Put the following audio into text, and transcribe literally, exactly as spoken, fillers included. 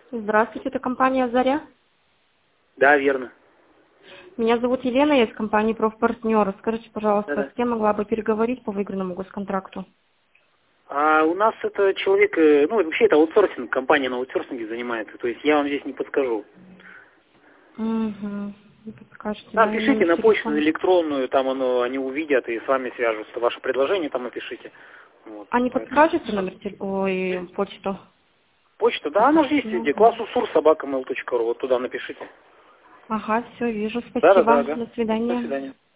Здравствуйте, это компания «Заря». Да, верно. Меня зовут Елена, я из компании «Профпартнер». Скажите, пожалуйста, Да-да. с кем могла бы переговорить по выигранному госконтракту? А у нас это человек, э, ну, вообще это аутсорсинг, компания на аутсорсинге занимается, то есть я вам здесь не подскажу. Угу. Подскажете, Там да, и пишите номер на почту телефона. электронную, там оно, они увидят и с вами свяжутся. Ваше предложение там напишите. Вот, А не поэтому. подскажете номер телефона, ой, почту? Почта, да, она же Просто есть не везде. могу. классусур собака мейл точка ру, вот туда напишите. Ага, все, вижу. Да-да-да, Спасибо. ага. До До свидания. свидания.